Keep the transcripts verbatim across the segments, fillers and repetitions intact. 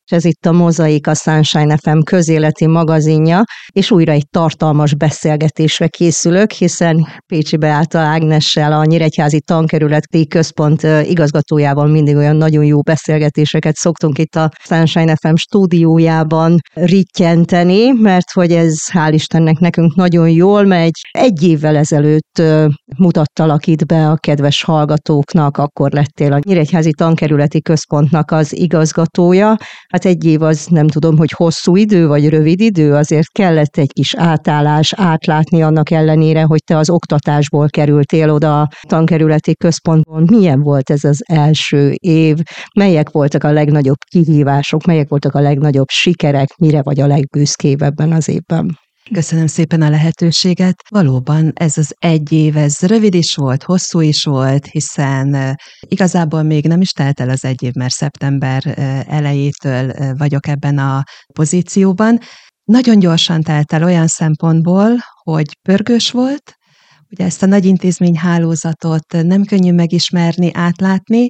és ez itt a Mozaik, a Sunshine ef em közéleti magazinja, és újra egy tartalmas beszélgetésre készülök, hiszen Pécsi Beáta Ágnessel, a Nyíregyházi Tankerületi Központ igazgatójával mindig olyan nagyon jó beszélgetéseket szoktunk itt a Sunshine ef em stúdiójában rittyenteni, mert hogy ez hál' Istennek nekünk nagyon jól megy. Egy évvel ezelőtt mutattalak itt be a kedves hallgatóknak, akkor lettél a Nyíregyházi Tankerületi Központnak az igazgatója. Hát egy év az nem tudom, hogy hosszú idő vagy rövid idő, azért kellett egy kis átállás, átlátni annak ellenére, hogy te az oktatásból kerültél oda a Tankerületi Központból. Milyen volt ez az első év? Melyek voltak a legnagyobb kihívások? Melyek voltak a legnagyobb sikerek? Mire vagy a legbüszkébb ebben az évben? Köszönöm szépen a lehetőséget. Valóban ez az egy év, ez rövid is volt, hosszú is volt, hiszen igazából még nem is telt el az egy év, mert szeptember elejétől vagyok ebben a pozícióban. Nagyon gyorsan telt el olyan szempontból, hogy pörgős volt, ugye ezt a nagy intézményhálózatot nem könnyű megismerni, átlátni,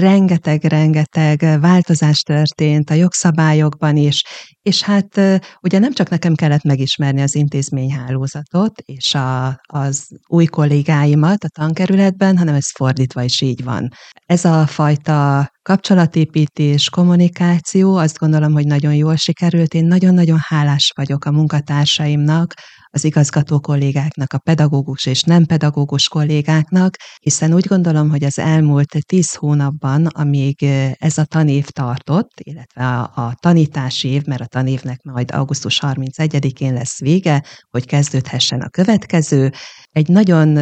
rengeteg-rengeteg változás történt a jogszabályokban is, és hát ugye nem csak nekem kellett megismerni az intézményhálózatot és a, az új kollégáimat a tankerületben, hanem ez fordítva is így van. Ez a fajta kapcsolatépítés, kommunikáció, azt gondolom, hogy nagyon jól sikerült. Én nagyon-nagyon hálás vagyok a munkatársaimnak, az igazgató kollégáknak, a pedagógus és nem pedagógus kollégáknak, hiszen úgy gondolom, hogy az elmúlt tíz hónapban, amíg ez a tanév tartott, illetve a, a tanítási év, mert a tanévnek majd augusztus harmincegyedikén lesz vége, hogy kezdődhessen a következő, egy nagyon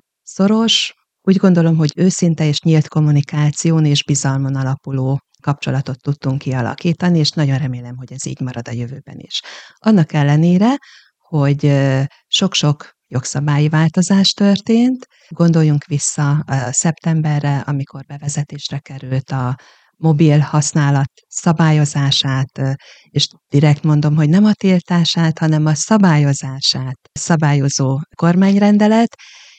szoros, úgy gondolom, hogy őszinte és nyílt kommunikáción és bizalmon alapuló kapcsolatot tudtunk kialakítani, és nagyon remélem, hogy ez így marad a jövőben is. Annak ellenére, hogy sok-sok jogszabályi változás történt. Gondoljunk vissza a szeptemberre, amikor bevezetésre került a mobil használat szabályozását, és direkt mondom, hogy nem a tiltását, hanem a szabályozását szabályozó kormányrendelet,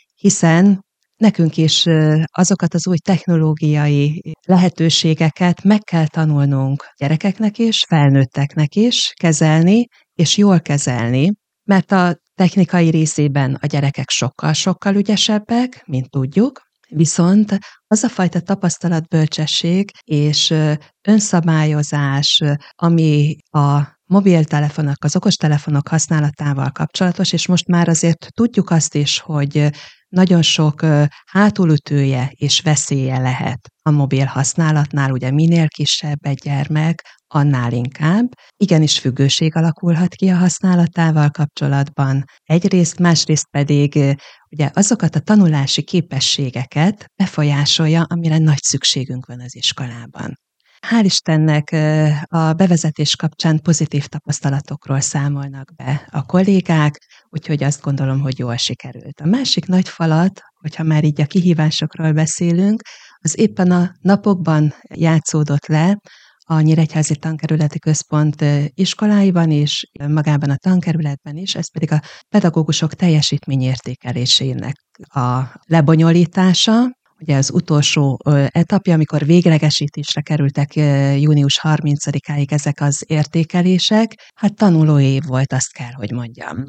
hiszen nekünk is azokat az új technológiai lehetőségeket meg kell tanulnunk gyerekeknek is, felnőtteknek is kezelni, és jól kezelni, mert a technikai részében a gyerekek sokkal-sokkal ügyesebbek, mint tudjuk, viszont az a fajta tapasztalatbölcsesség és önszabályozás, ami a mobiltelefonok, az okostelefonok használatával kapcsolatos, és most már azért tudjuk azt is, hogy nagyon sok hátulütője és veszélye lehet a mobil használatnál, ugye minél kisebb egy gyermek, annál inkább. Igenis függőség alakulhat ki a használatával kapcsolatban. Egyrészt, másrészt pedig ugye azokat a tanulási képességeket befolyásolja, amire nagy szükségünk van az iskolában. Hál' Istennek a bevezetés kapcsán pozitív tapasztalatokról számolnak be a kollégák, úgyhogy azt gondolom, hogy jól sikerült. A másik nagy falat, hogyha már így a kihívásokról beszélünk, az éppen a napokban játszódott le a Nyíregyházi Tankerületi Központ iskoláiban is, magában a tankerületben is, ez pedig a pedagógusok teljesítményértékelésének a lebonyolítása. Ugye az utolsó etapja, amikor véglegesítésre kerültek június harmincadikáig ezek az értékelések, hát tanuló év volt, azt kell, hogy mondjam.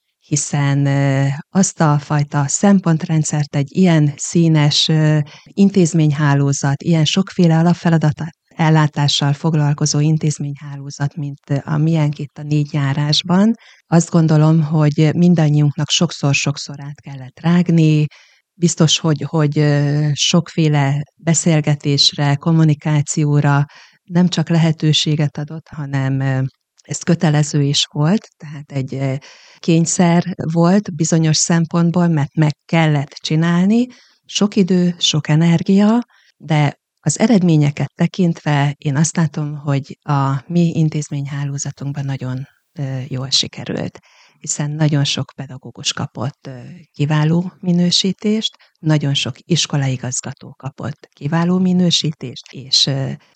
Hiszen azt a fajta szempontrendszert egy ilyen színes intézményhálózat, ilyen sokféle alapfeladat ellátással foglalkozó intézményhálózat, mint a miénk itt a négy járásban, azt gondolom, hogy mindannyiunknak sokszor-sokszor át kellett rágni, biztos, hogy, hogy sokféle beszélgetésre, kommunikációra nem csak lehetőséget adott, hanem ez kötelező is volt, tehát egy kényszer volt bizonyos szempontból, mert meg kellett csinálni, sok idő, sok energia, de az eredményeket tekintve én azt látom, hogy a mi intézményhálózatunkban nagyon jól sikerült, hiszen nagyon sok pedagógus kapott kiváló minősítést, nagyon sok iskolaigazgató kapott kiváló minősítést, és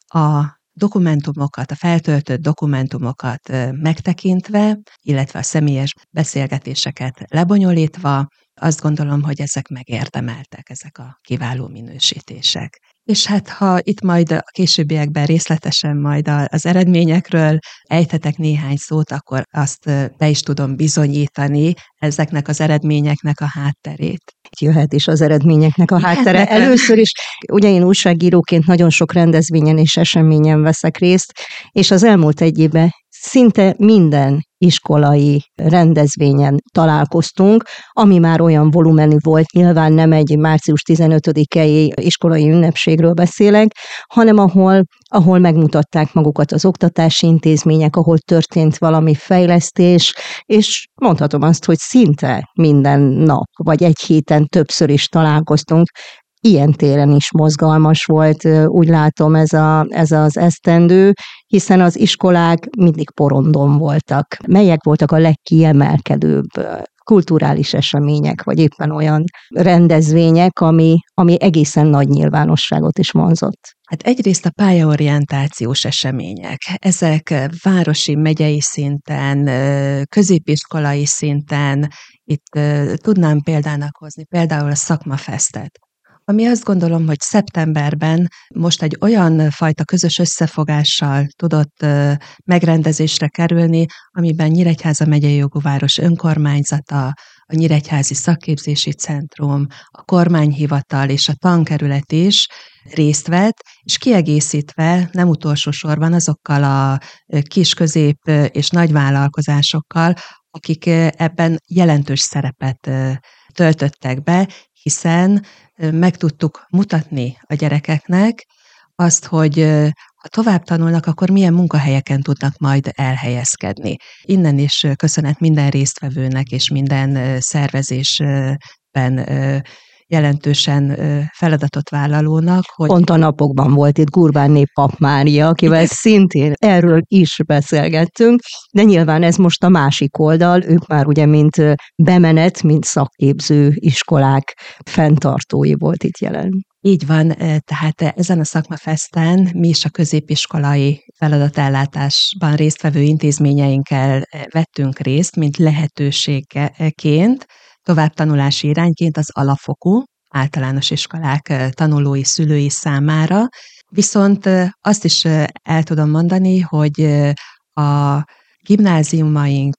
a dokumentumokat, a feltöltött dokumentumokat megtekintve, illetve a személyes beszélgetéseket lebonyolítva, azt gondolom, hogy ezek megérdemeltek, ezek a kiváló minősítések. És hát, ha itt majd a későbbiekben részletesen majd az eredményekről ejthetek néhány szót, akkor azt be is tudom bizonyítani ezeknek az eredményeknek a hátterét. Jöhet is az eredményeknek a háttere. Először is, ugye én újságíróként nagyon sok rendezvényen és eseményen veszek részt, és az elmúlt egy évben szinte minden iskolai rendezvényen találkoztunk, ami már olyan volumenű volt, nyilván nem egy március tizenötödikei iskolai ünnepségről beszélek, hanem ahol, ahol megmutatták magukat az oktatási intézmények, ahol történt valami fejlesztés, és mondhatom azt, hogy szinte minden nap, vagy egy héten többször is találkoztunk. Ilyen téren is mozgalmas volt, úgy látom ez, a, ez az esztendő, hiszen az iskolák mindig porondon voltak. Melyek voltak a legkiemelkedőbb kulturális események, vagy éppen olyan rendezvények, ami, ami egészen nagy nyilvánosságot is vonzott? Hát egyrészt a pályaorientációs események. Ezek városi, megyei szinten, középiskolai szinten, itt tudnám példának hozni például a szakmafesztet, ami azt gondolom, hogy szeptemberben most egy olyan fajta közös összefogással tudott megrendezésre kerülni, amiben Nyíregyháza megyei jogú város önkormányzata, a Nyíregyházi Szakképzési Centrum, a kormányhivatal és a tankerület is részt vett, és kiegészítve nem utolsó sorban azokkal a kis-közép és nagyvállalkozásokkal, akik ebben jelentős szerepet töltöttek be, hiszen meg tudtuk mutatni a gyerekeknek azt, hogy ha tovább tanulnak, akkor milyen munkahelyeken tudnak majd elhelyezkedni. Innen is köszönet minden résztvevőnek és minden szervezésben jelentősen feladatot vállalónak. Hogy Pont a napokban volt itt Gurbánné Pap Mária, akivel igen, szintén erről is beszélgettünk, de nyilván ez most a másik oldal, ők már ugye mint bemenet, mint szakképző iskolák fenntartói volt itt jelen. Így van, tehát ezen a szakmafeszten mi is a középiskolai feladatellátásban résztvevő intézményeinkkel vettünk részt, mint lehetőségként, továbbtanulási irányként az alapfokú általános iskolák tanulói, szülői számára. Viszont azt is el tudom mondani, hogy a gimnáziumaink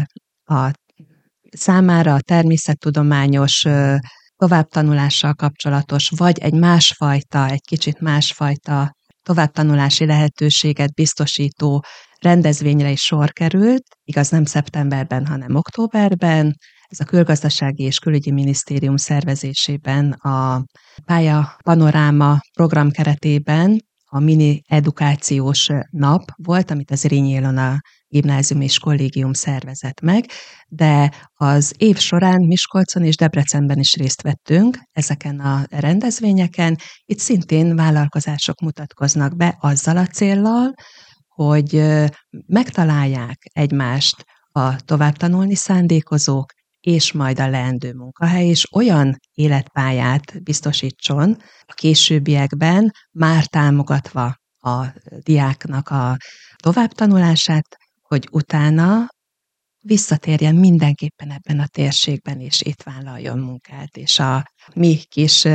a számára a természettudományos továbbtanulással kapcsolatos, vagy egy másfajta, egy kicsit másfajta továbbtanulási lehetőséget biztosító rendezvényre is sor került, igaz nem szeptemberben, hanem októberben. Ez a Külgazdasági és Külügyi Minisztérium szervezésében a Pálya Panoráma program keretében a mini edukációs nap volt, amit az Zrínyi Ilona Gimnázium és Kollégium szervezett meg, de az év során Miskolcon és Debrecenben is részt vettünk ezeken a rendezvényeken. Itt szintén vállalkozások mutatkoznak be azzal a céllal, hogy megtalálják egymást a továbbtanulni szándékozók, és majd a leendő munkahely, és olyan életpályát biztosítson a későbbiekben, már támogatva a diáknak a továbbtanulását, hogy utána visszatérjen mindenképpen ebben a térségben, és itt vállaljon munkát, és a mi kis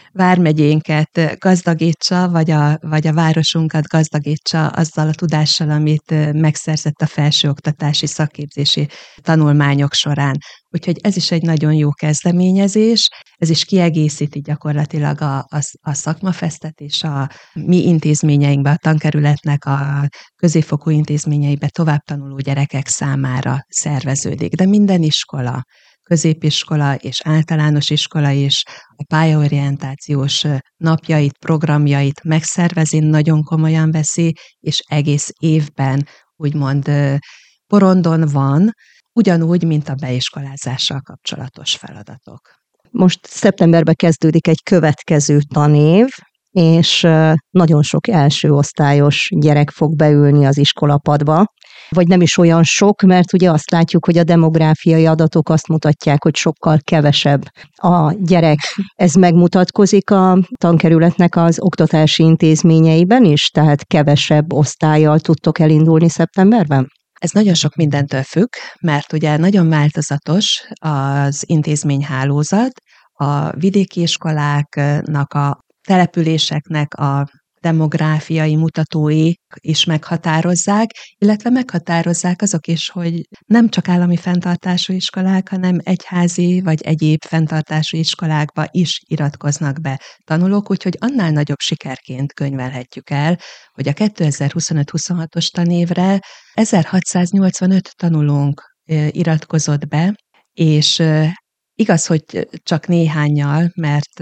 vármegyénket gazdagítsa, vagy a, vagy a városunkat gazdagítsa azzal a tudással, amit megszerzett a felsőoktatási szakképzési tanulmányok során. Úgyhogy ez is egy nagyon jó kezdeményezés, ez is kiegészíti gyakorlatilag a, a, a szakmafesztet, és a mi intézményeinkben, a tankerületnek a középfokú intézményeiben továbbtanuló gyerekek számára szerveződik. De minden iskola, középiskola és általános iskola is a pályaorientációs napjait, programjait megszervezi, nagyon komolyan veszi, és egész évben úgymond porondon van, ugyanúgy, mint a beiskolázással kapcsolatos feladatok. Most szeptemberben kezdődik egy következő tanév, és nagyon sok első osztályos gyerek fog beülni az iskolapadba, vagy nem is olyan sok, mert ugye azt látjuk, hogy a demográfiai adatok azt mutatják, hogy sokkal kevesebb a gyerek. Ez megmutatkozik a tankerületnek az oktatási intézményeiben is, tehát kevesebb osztállyal tudtok elindulni szeptemberben? Ez nagyon sok mindentől függ, mert ugye nagyon változatos az intézményhálózat, a vidéki iskoláknak a településeknek a demográfiai mutatói is meghatározzák, illetve meghatározzák azok is, hogy nem csak állami fenntartású iskolák, hanem egyházi vagy egyéb fenntartású iskolákba is iratkoznak be tanulók, úgyhogy annál nagyobb sikerként könyvelhetjük el, hogy a kétezer-huszonöt-huszonhatos tanévre ezerhatszáznyolcvanöt tanulónk iratkozott be, és igaz, hogy csak néhánnyal, mert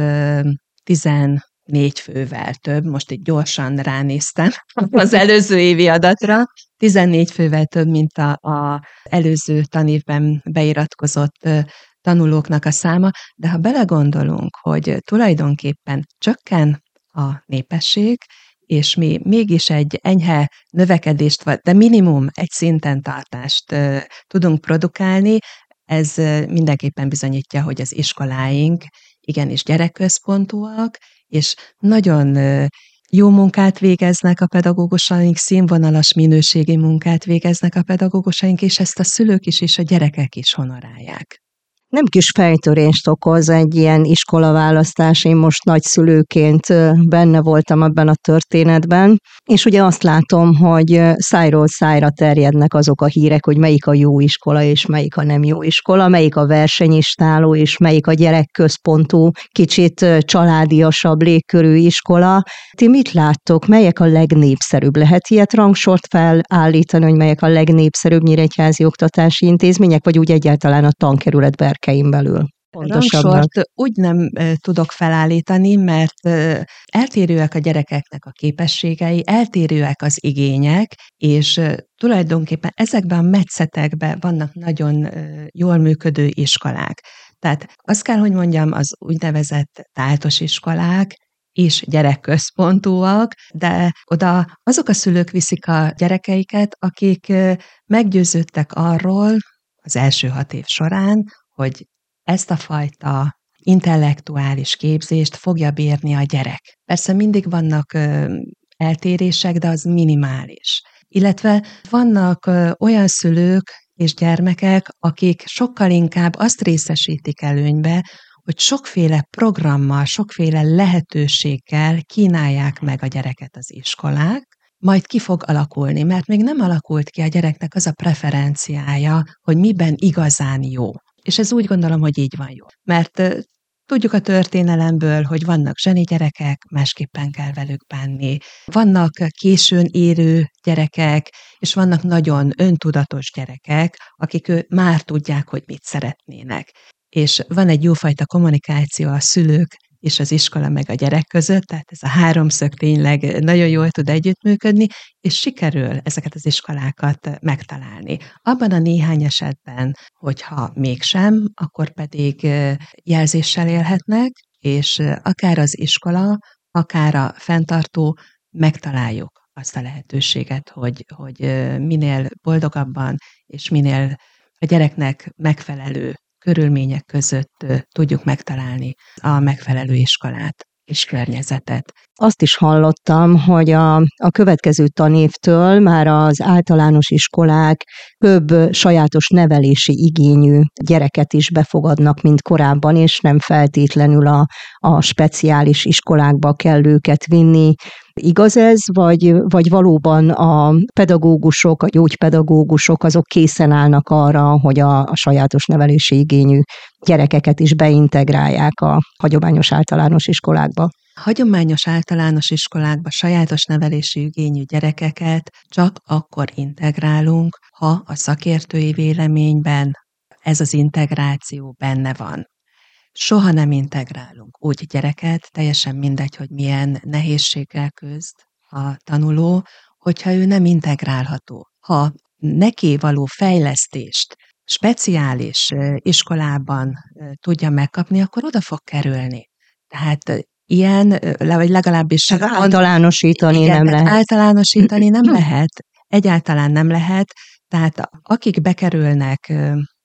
tizennégy fővel több, most itt gyorsan ránéztem az előző évi adatra, tizennégy fővel több, mint a, a előző tanévben beiratkozott tanulóknak a száma, de ha belegondolunk, hogy tulajdonképpen csökken a népesség, és mi mégis egy enyhe növekedést, de minimum egy szinten tartást tudunk produkálni, ez mindenképpen bizonyítja, hogy az iskoláink igenis gyerekközpontúak, és nagyon jó munkát végeznek a pedagógusaink, színvonalas minőségi munkát végeznek a pedagógusaink, és ezt a szülők is és a gyerekek is honorálják. Nem kis fejtörést okoz egy ilyen iskolaválasztás, én most nagyszülőként benne voltam ebben a történetben, és ugye azt látom, hogy szájról szájra terjednek azok a hírek, hogy melyik a jó iskola, és melyik a nem jó iskola, melyik a versenyistáló, és melyik a gyerekközpontú, kicsit családiasabb légkörű iskola. Ti mit láttok, melyek a legnépszerűbb? Lehet ilyet rangsort felállítani, hogy melyek a legnépszerűbb nyíregyházi oktatási intézmények, vagy úgy egyáltalán a tankerület berkein belül? Rangsort úgy nem e, tudok felállítani, mert e, eltérőek a gyerekeknek a képességei, eltérőek az igények, és e, tulajdonképpen ezekben a metszetekben vannak nagyon e, jól működő iskolák. Tehát azt kell, hogy mondjam, az úgynevezett táltos iskolák is gyerekközpontúak, de oda azok a szülők viszik a gyerekeiket, akik e, meggyőződtek arról az első hat év során, hogy ezt a fajta intellektuális képzést fogja bírni a gyerek. Persze mindig vannak ö, eltérések, de az minimális. Illetve vannak ö, olyan szülők és gyermekek, akik sokkal inkább azt részesítik előnybe, hogy sokféle programmal, sokféle lehetőséggel kínálják meg a gyereket az iskolák, majd ki fog alakulni, mert még nem alakult ki a gyereknek az a preferenciája, hogy miben igazán jó. És ez úgy gondolom, hogy így van jó. Mert uh, tudjuk a történelemből, hogy vannak zseni gyerekek, másképpen kell velük bánni. Vannak későn érő gyerekek, és vannak nagyon öntudatos gyerekek, akik ő, már tudják, hogy mit szeretnének. És van egy jófajta kommunikáció a szülők és az iskola meg a gyerek között, tehát ez a háromszög tényleg nagyon jól tud együttműködni, és sikerül ezeket az iskolákat megtalálni. Abban a néhány esetben, hogyha mégsem, akkor pedig jelzéssel élhetnek, és akár az iskola, akár a fenntartó megtaláljuk azt a lehetőséget, hogy, hogy minél boldogabban és minél a gyereknek megfelelő körülmények között tudjuk megtalálni a megfelelő iskolát és környezetet. Azt is hallottam, hogy a, a következő tanévtől már az általános iskolák több sajátos nevelési igényű gyereket is befogadnak, mint korábban, és nem feltétlenül a, a speciális iskolákba kell őket vinni. Igaz ez, vagy, vagy valóban a pedagógusok, a gyógypedagógusok azok készen állnak arra, hogy a, a sajátos nevelési igényű gyerekeket is beintegrálják a hagyományos általános iskolákba? Hagyományos általános iskolákba sajátos nevelési igényű gyerekeket csak akkor integrálunk, ha a szakértői véleményben ez az integráció benne van. Soha nem integrálunk úgy gyereket, teljesen mindegy, hogy milyen nehézséggel küzd a tanuló, hogyha ő nem integrálható. Ha neki való fejlesztést speciális iskolában tudja megkapni, akkor oda fog kerülni. Tehát ilyen, vagy legalábbis... Tehát általánosítani igen, nem lehet. Általánosítani nem lehet, egyáltalán nem lehet. Tehát akik bekerülnek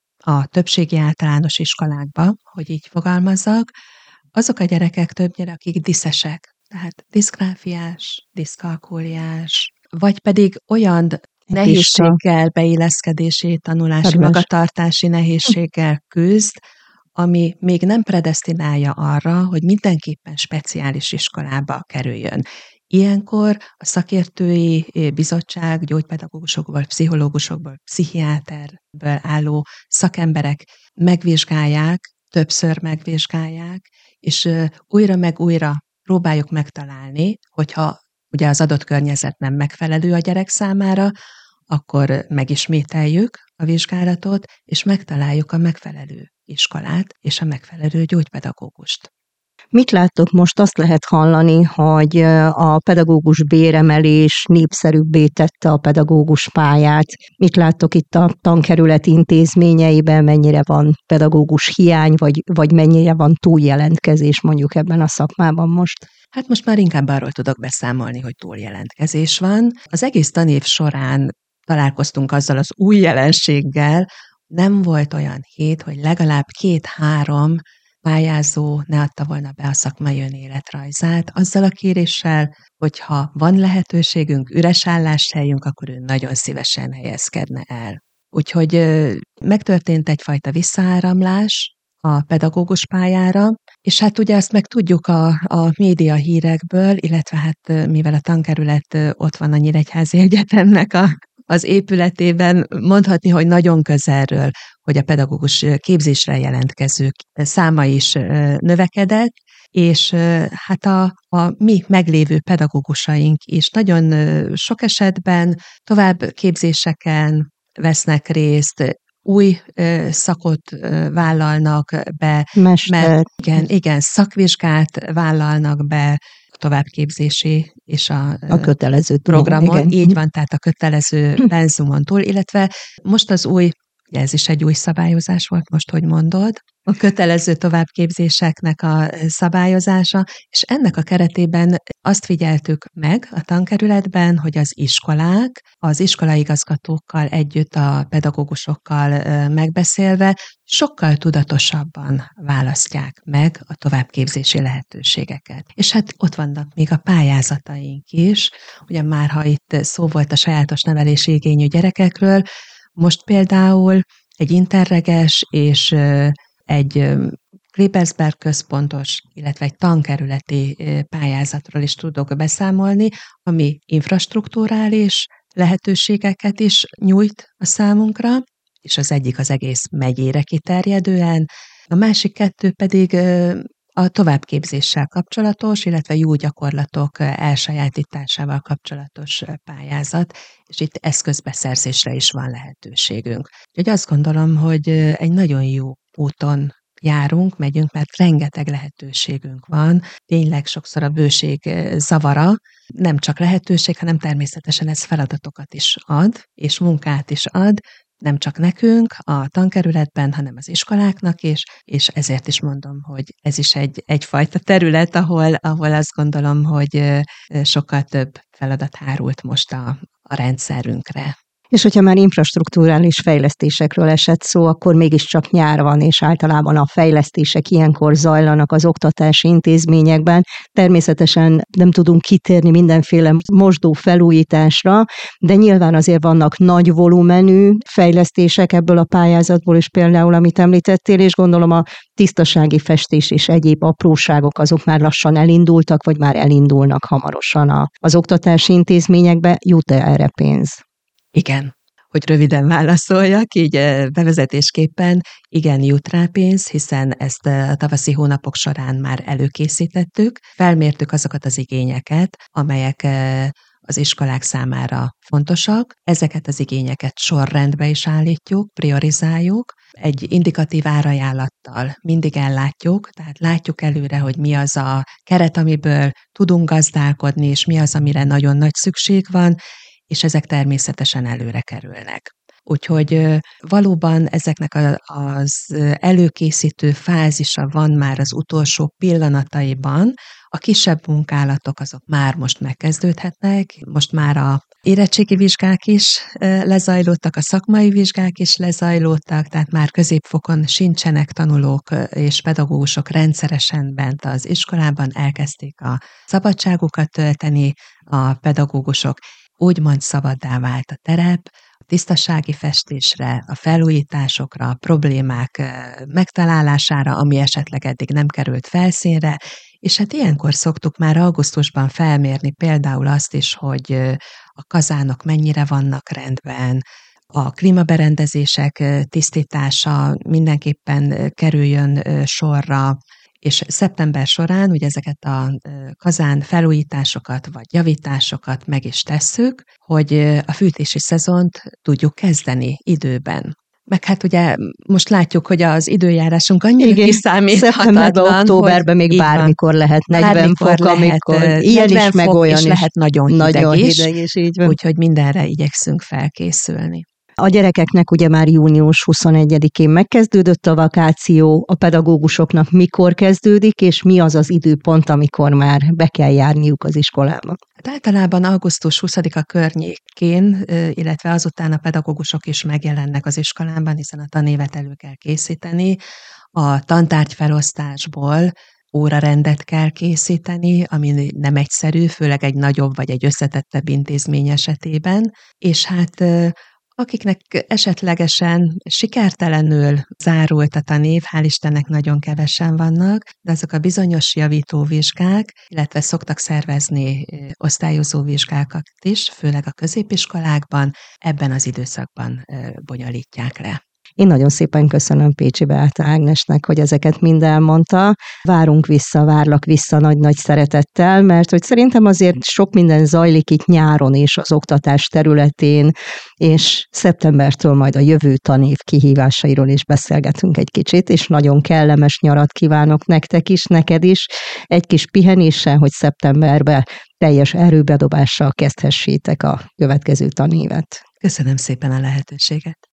a többségi általános iskolákba, hogy így fogalmazzak, azok a gyerekek többnyire, akik diszesek, tehát diszgráfiás, diszkalkúliás, vagy pedig olyan nehézséggel, beilleszkedési, tanulási, magatartási nehézséggel küzd, ami még nem predesztinálja arra, hogy mindenképpen speciális iskolába kerüljön. Ilyenkor a szakértői bizottság gyógypedagógusokból, pszichológusokból, pszichiáterből álló szakemberek megvizsgálják, többször megvizsgálják, és újra meg újra próbáljuk megtalálni, hogyha ugye az adott környezet nem megfelelő a gyerek számára, akkor megismételjük a vizsgálatot, és megtaláljuk a megfelelő iskolát és a megfelelő gyógypedagógust. Mit láttok most? Azt lehet hallani, hogy a pedagógus béremelés népszerűbbé tette a pedagógus pályát. Mit láttok itt a tankerület intézményeiben, mennyire van pedagógus hiány, vagy, vagy mennyire van túljelentkezés mondjuk ebben a szakmában most? Hát most már inkább arról tudok beszámolni, hogy túljelentkezés van. Az egész tanév során találkoztunk azzal az új jelenséggel, nem volt olyan hét, hogy legalább két-három pályázó ne adta volna be a szakmai önéletrajzát, azzal a kéréssel, hogyha van lehetőségünk, üres álláshelyünk, akkor ő nagyon szívesen helyezkedne el. Úgyhogy megtörtént egyfajta visszaáramlás a pedagógus pályára, és hát ugye azt meg tudjuk a, a média hírekből, illetve hát mivel a tankerület ott van a Nyíregyházi Egyetemnek a az épületében, mondhatni, hogy nagyon közelről, hogy a pedagógus képzésre jelentkezők száma is növekedett, és hát a, a mi meglévő pedagógusaink is nagyon sok esetben továbbképzéseken vesznek részt, új szakot vállalnak be, Mester. mert igen, igen, szakvizsgát vállalnak be, továbbképzési és a, a kötelező programon, tudom, így van, tehát a kötelező penzumon túl, illetve most az új, ez is egy új szabályozás volt, most, hogy mondod, a kötelező továbbképzéseknek a szabályozása, és ennek a keretében azt figyeltük meg a tankerületben, hogy az iskolák, az iskolaigazgatókkal együtt a pedagógusokkal megbeszélve sokkal tudatosabban választják meg a továbbképzési lehetőségeket. És hát ott vannak még a pályázataink is, ugye már ha itt szó volt a sajátos nevelési igényű gyerekekről, most például egy interreges és egy Klebersberg központos, illetve egy tankerületi pályázatról is tudok beszámolni, ami infrastrukturális lehetőségeket is nyújt a számunkra, és az egyik az egész megyére kiterjedően, a másik kettő pedig a továbbképzéssel kapcsolatos, illetve jó gyakorlatok elsajátításával kapcsolatos pályázat, és itt eszközbeszerzésre is van lehetőségünk. Úgyhogy azt gondolom, hogy egy nagyon jó úton járunk, megyünk, mert rengeteg lehetőségünk van. Tényleg sokszor a bőség zavara, nem csak lehetőség, hanem természetesen ez feladatokat is ad, és munkát is ad, nem csak nekünk a tankerületben, hanem az iskoláknak is, és ezért is mondom, hogy ez is egy, egyfajta terület, ahol, ahol azt gondolom, hogy sokkal több feladat hárult most a, a rendszerünkre. És hogyha már infrastrukturális fejlesztésekről esett szó, akkor mégiscsak nyár van, és általában a fejlesztések ilyenkor zajlanak az oktatási intézményekben. Természetesen nem tudunk kitérni mindenféle mosdó felújításra, de nyilván azért vannak nagy volumenű fejlesztések ebből a pályázatból is, például amit említettél, és gondolom a tisztasági festés és egyéb apróságok azok már lassan elindultak, vagy már elindulnak hamarosan az oktatási intézményekbe. Jut-e erre pénz? Igen, hogy röviden válaszoljak, így bevezetésképpen, igen, jut rá pénz, hiszen ezt a tavaszi hónapok során már előkészítettük, felmértük azokat az igényeket, amelyek az iskolák számára fontosak, ezeket az igényeket sorrendbe is állítjuk, priorizáljuk, egy indikatív árajánlattal mindig ellátjuk, tehát látjuk előre, hogy mi az a keret, amiből tudunk gazdálkodni, és mi az, amire nagyon nagy szükség van, és ezek természetesen előre kerülnek. Úgyhogy valóban ezeknek az előkészítő fázisa van már az utolsó pillanataiban, a kisebb munkálatok azok már most megkezdődhetnek, most már a érettségi vizsgák is lezajlottak, a szakmai vizsgák is lezajlottak, tehát már középfokon sincsenek tanulók és pedagógusok rendszeresen bent az iskolában, elkezdték a szabadságukat tölteni a pedagógusok, úgymond szabaddá vált a terep, a tisztasági festésre, a felújításokra, a problémák megtalálására, ami esetleg eddig nem került felszínre, és hát ilyenkor szoktuk már augusztusban felmérni például azt is, hogy a kazánok mennyire vannak rendben, a klímaberendezések tisztítása mindenképpen kerüljön sorra, és szeptember során ugye ezeket a kazán felújításokat vagy javításokat meg is tesszük, hogy a fűtési szezont tudjuk kezdeni időben. Meg hát ugye most látjuk, hogy az időjárásunk annyira kiszámíthatatlan, szeptemberben, októberben még bármikor van, lehet negyven fok, amikor ilyen is, meg olyan is. lehet nagyon hideg, nagyon is, hideg is, így van. Úgyhogy mindenre igyekszünk felkészülni. A gyerekeknek ugye már június huszonegyedikén megkezdődött a vakáció, a pedagógusoknak mikor kezdődik, és mi az az időpont, amikor már be kell járniuk az iskolába? Hát általában augusztus huszadika környékén, illetve azután a pedagógusok is megjelennek az iskolában, hiszen a tanévet elő kell készíteni. A tantárgy felosztásból órarendet kell készíteni, ami nem egyszerű, főleg egy nagyobb vagy egy összetettebb intézmény esetében, és hát akiknek esetlegesen sikertelenül zárult a tanév, hál' Istennek nagyon kevesen vannak, de azok a bizonyos javítóvizsgák, illetve szoktak szervezni osztályozó vizsgákat is, főleg a középiskolákban, ebben az időszakban bonyolítják le. Én nagyon szépen köszönöm Pécsi Beáta Ágnesnek, hogy ezeket mind elmondta. Várunk vissza, várlak vissza nagy-nagy szeretettel, mert hogy szerintem azért sok minden zajlik itt nyáron is az oktatás területén, és szeptembertől majd a jövő tanév kihívásairól is beszélgetünk egy kicsit, és nagyon kellemes nyarat kívánok nektek is, neked is, egy kis pihenéssel, hogy szeptemberben teljes erőbedobással kezdhessétek a következő tanévet. Köszönöm szépen a lehetőséget.